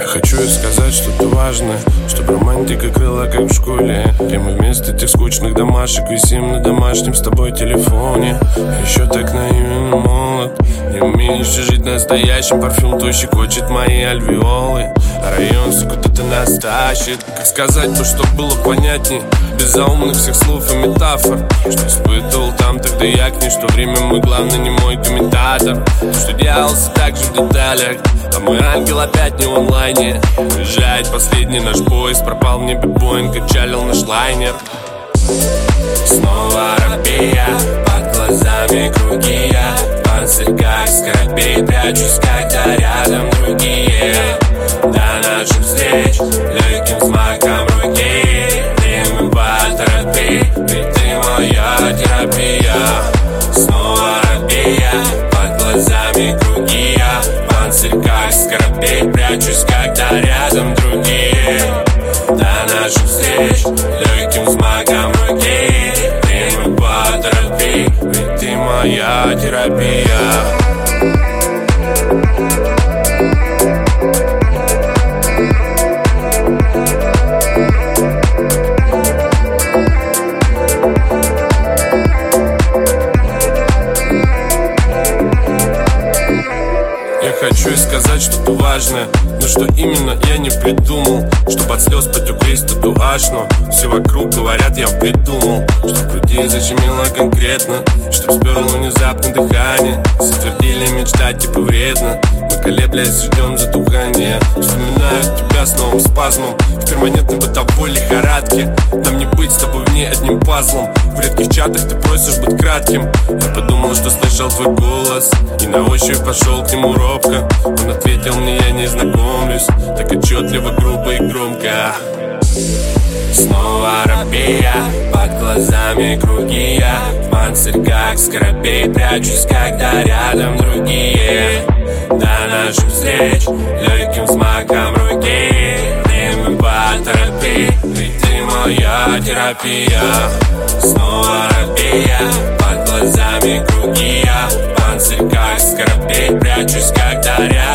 Я хочу сказать что-то важное, чтобы романтика крыла, как в школе. Где мы вместо тех скучных домашек висим на домашнем с тобой телефоне. Я еще так наивен и молод, не умеешь жить настоящим. Парфюм твой щекочет мои альвеолы, а район все куда-то нас тащит. Как сказать то, что было понятней, без заумных всех слов и метафор. Что испытывал там тогда я к ней, что время мой главный не мой комментатор. То, что делался так же в деталях, а мой ангел опять не в онлайне. Уезжает последний наш поезд, пропал в небе Боинг, отчалил наш лайнер. Снова рабея, под глазами круги я в панцирьках скоробей прячусь, когда рядом другие. До наших встреч легким взмахом руки время поторопи, ведь ты моя терапия. Снова рабея, под глазами круги я в панцирьках скоробей прячусь, когда рядом другие. До наших встреч легким взмахом руки время поторопи, ведь ты моя терапия. Я хочу сказать что-то важное, но что именно я не придумал. Чтобы от слез потек весь татуаж, но все вокруг говорят, я придумал. Что в груди защемило конкретно, чтоб сперло внезапно дыхание. Все твердили мечтать типа вредно, мы колеблясь ждем затухания. Вспоминаю тебя с новым спазмом, в перманентной бытовой лихорадке. Нам не быть с тобой вне одним пазлом. В редких чатах ты просишь быть кратким. Я подумал, что слышал твой голос, и на ощупь пошел к нему робко. Он ответил мне, я не знакомлюсь, так отчетливо, грубо и громко. Снова рабея, под глазами круги я в панцирьках скоробей прячусь, когда рядом другие. До наших встреч легким взмахом руки время поторопи, ведь ты моя терапия. Снова рабея, под глазами круги я в панцирьках скоробей прячусь, когда рядом